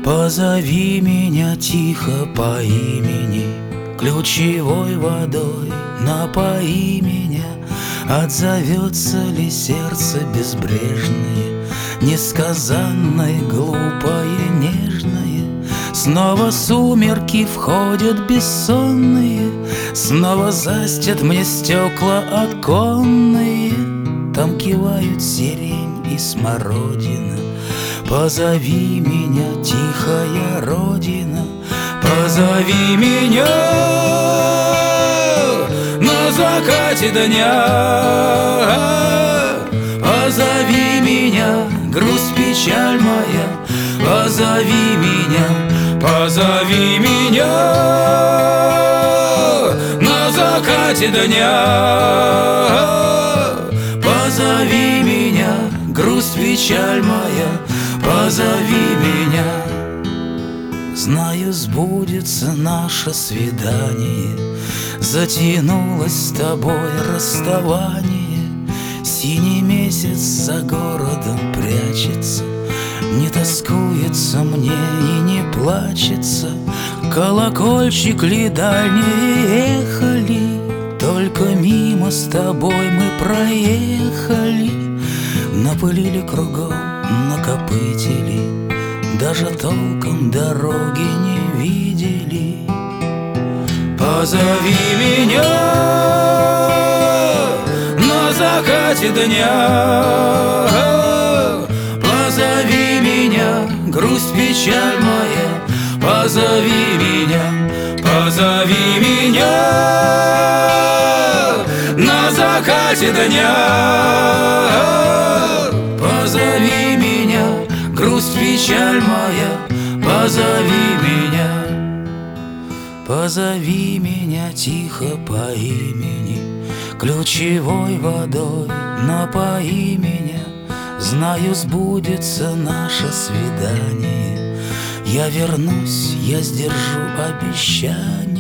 Позови меня тихо по имени, ключевой водой напои меня. Отзовется ли сердце безбрежное, несказанное, глупое, нежное? Снова сумерки входят бессонные, снова застят мне стекла оконные. Там кивают сирень и смородина. Позови меня, тихая родина, позови меня на закате дня. Позови меня, грусть, печаль моя, позови меня, позови меня на закате дня. Позови меня, грусть, печаль моя, позови меня. Знаю, сбудется наше свидание, затянулось с тобой расставание. Синий месяц за городом прячется, не тоскуется мне и не плачется. Колокольчик ли дальние ехали, только мимо с тобой мы проехали. Напылили кругом, накопытили, даже толком дороги не видели. Позови меня на закате дня. Позови меня, грусть, печаль моя, позови меня, позови меня на закате дня. Позови меня, грусть, печаль моя, позови меня. Позови меня тихо по имени, ключевой водой напои меня. Знаю, сбудется наше свидание, я вернусь, я сдержу обещание.